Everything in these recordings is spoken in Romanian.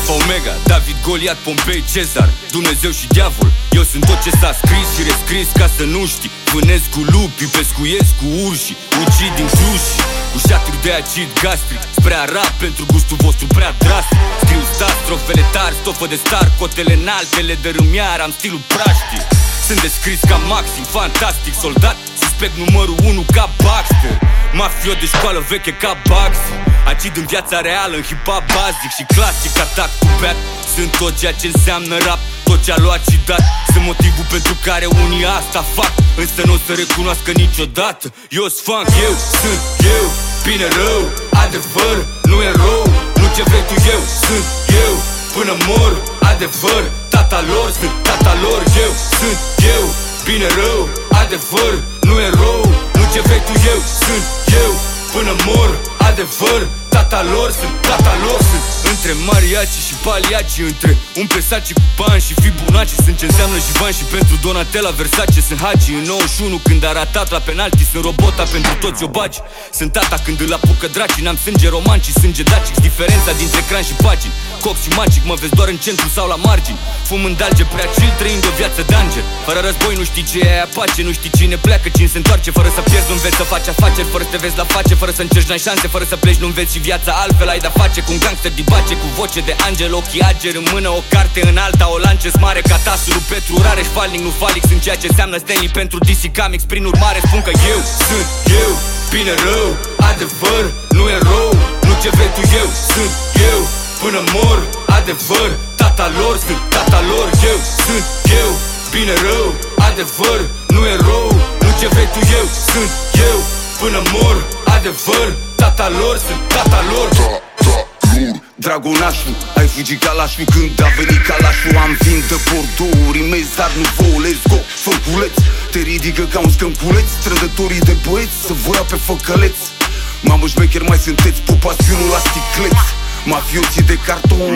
Alfa Omega, David, Goliat, Pompei, Cezar, Dumnezeu și diavol. Eu sunt tot ce s-a scris și rescris ca să nu știi. Vânesc cu lupi, pescuiesc cu urși, ucid din Cluj cu șaturi de acid gastric. Spre Arab pentru gustul vostru prea drastic. Scriu star, strofele tari, stofă de star, cotele înalte de râmiar, am stilul praștic. Sunt descris ca maxim, fantastic, soldat, suspect numărul 1 ca Baxter. Mafiot de școală veche ca Bugsy. Acid în viața reală, în hip-hop bazic și clasic, atac cu back. Sunt tot ceea ce înseamnă rap, tot ce a luat și dat. Sunt motivul pentru care unii asta fac, însă nu o să recunoască niciodată. Eu sfanc, eu sunt eu, bine rău, adevăr, nu erou. Nu ce vrei tu, eu sunt eu, până mor, adevăr. Tata lor, sunt tata lor, eu sunt eu, bine rău, adevăr, nu erou. Nu ce vrei tu, eu sunt eu, până mor, adevăr. Tata lor, sunt tata lor, sunt între mariachi și paliaci, între un Versace cu bani și Fibonacci. Sunt ce înseamnă Jivan și pentru Donatella Versace. Sunt Hagi în 91 când a ratat la penalti. Sunt Robota pentru toți obaci. Sunt tata când îl apucă draci. N-am sânge roman ci sânge dacic. Diferența dintre ecran și pagini, cox și magic. Mă vezi doar în centru sau la margini. Fum în dalge prea chill, trăind o viață de-angel. Fără război nu știi ce e aia pace. Nu știi cine pleacă, cine se întoarce. Fără să pierzi nu înveți să faci afaceri. Fără să te vezi la face, fără să încerci n-ai șanse. Fără să pleci nu înveți și viața altfel. Ai de-a face cu un gangster dibace, cu voce de angel, ochii ageri în mână, o carte în alta, o lances mare ca tasul Petru Rareș, falnic, nu falic. Sunt ceea ce înseamnă Stanley pentru DC Comics. Prin urmare spun că eu sunt eu, bine rău, adevăr, nu erou. Nu ce vrei tu, eu sunt eu, până mor, adevăr. Tata lor, sunt tata lor, eu sunt eu, bine rău, adevăr, nu erou. Nu ce vrei tu, eu sunt eu, până mor, adevăr. Tata lor, sunt tata lor. Dragonașul, ai fugit ca lașul când a venit calașul. Am vin de Bordeaux, rimez, dar nu vouă, let's go. Făculeț, te ridică ca un scânculeț. Trădătorii de băieți să vă ia pe făcăleț. Mamă șmecher, mai sunteți pupațiunul la sticleț. Mafioții de carton,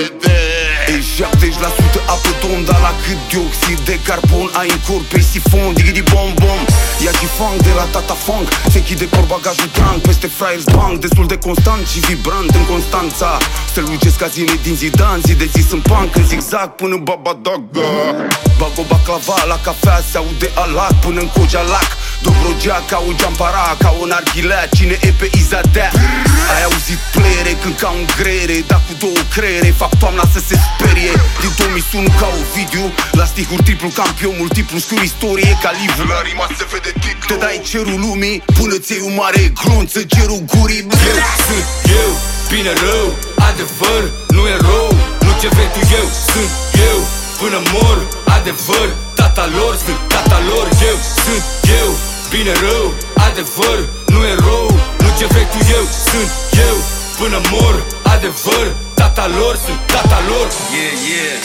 e 70% apă don. Dar la cât dioxid de carbon ai în corp pe sifon. Digidi bom bom, ia și fang de la tata fang. Se chide portbagajul trunk peste Friars Bank. Destul de constant și vibrant în Constanța. Strălucesc ca zile din Zidane. Zi de zi sunt punk în zigzag până în Babadaga. Bag o baclava la cafea, se aude alac până în Cojalac. Dobrogea ca o geampara, ca o narghilea. Cine e pe Izadea? Ai auzit playere când ca un grere, dar cu două creiere fac toamna să se sperie. Din 2001 ca Ovidiu, la stihuri triplu campion, multiplu scriu istorie ca livru. La rima se vede ticlu. Te dai cerul lumii până ți-ai un mare glonță, cerul gurii. Eu sunt eu, bine rău, adevăr, nu erou. Nu ce vrei tu, eu sunt eu, până mor, adevăr. Tata lor, sunt tata lor, eu sunt eu, bine rău, adevăr, nu erou. Nu ce vrei tu, eu sunt eu, până mor, adevăr. Tata lor, sunt tata lor. Yeah, yeah.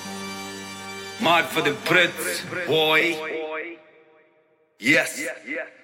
Mad for the Brits, boy. Yes.